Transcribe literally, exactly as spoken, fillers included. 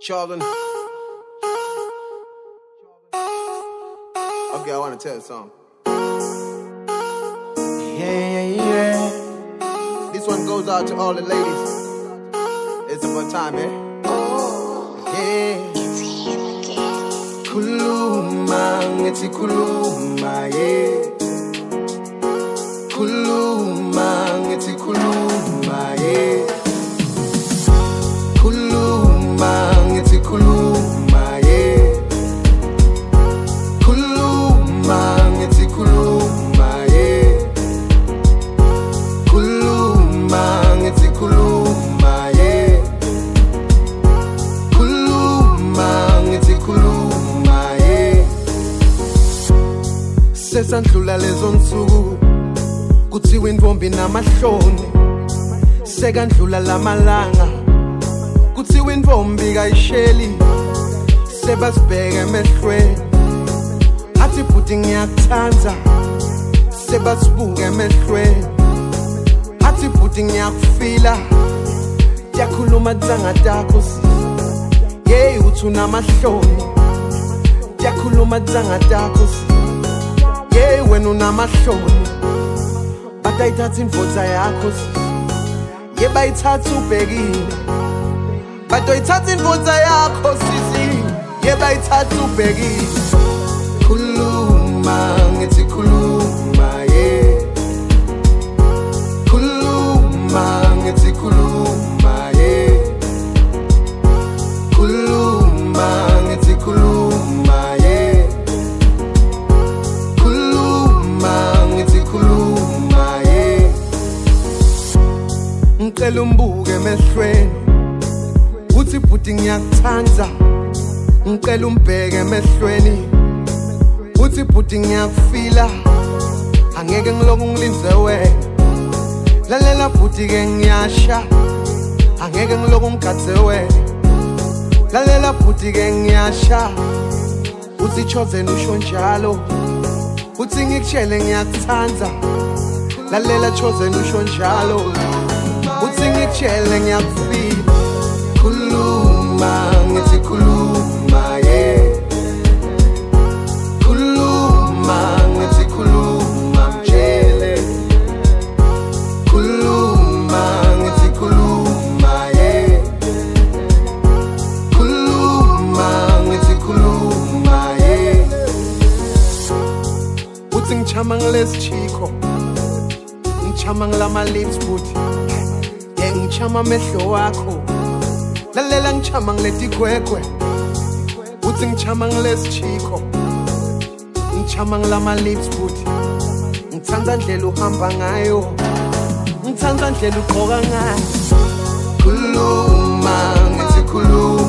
Charlton. Okay, I want to tell you something. Yeah, yeah, yeah. This one goes out to all the ladies. It's about time, eh? Yeah. Kuluma, ngeti kuluma, yeah. Kuluma, ngeti kuluma, yeah. Kuluma, ngeti kuluma, yeah. Kuluma, ngeti kuluma, yeah. Kuluma, ngeti kuluma, yeah. Kuluma, ngeti kuluma, yeah. Sesandlula lezo nsuku kuthiwa intombi namahloni, sekandlula lamalanga kuthiwa intombi kayisheli, sebasibheke emehlweni athi bhuti ngiyakuthanza, sebasibuke emehlweni athi bhuti ngiyakufila, yakhuluma dzanga takho sisi, yeyi uthi unamahloni, yakhuluma dzanga takho sisi, yeyi wena unamahloni, batayithatha indvodza yakho sisi, ye bayithatha ubhekile, batoyithatha indvodza yakho sisi, ye bayithatha ubhekile. Kuluma, ngithi kuluma, yeah. Kuluma, ngithi kuluma, yeah. Kuluma, ngithi kuluma, yeah. Kuluma, ngithi kuluma, yeah. Ngicela umbuke emehlweni uthi bhuti ngiyakuthanza, ngicela umbheke emehlweni uthi bhuti ngiyakufila, angeke ngiloku ngilinze wena, lalela bhuti ke ngiyasha, angeke ngiloku ngigadze wena, lalela bhuti ke ngiyasha, uthi Chosen usho njalo, uthi ngikutshele ngiyakuthanza, lalela Chosen usho njalo, uthi ngikutshele ngiyakufila. Kuluma, ngithi kuluma, yeah. Kuluma, ngithi kuluma, mtshele. Kuluma, ngithi kuluma, yeah. Kuluma, ngithi kuluma, yeah. Uthi ngichama ngilesichiko, ngichama ngilama lips bhuti, yeah ngichama amehlo wakho, lalela ngichama ngileti kwekwe, uthi ngichama ngilesichiko, ngichama ngilama lips bhuti, ngithanda ndlela uhamba ngayo, ngithanda ndlela ugqoka ngayo. Kuluma, ngithi kuluma.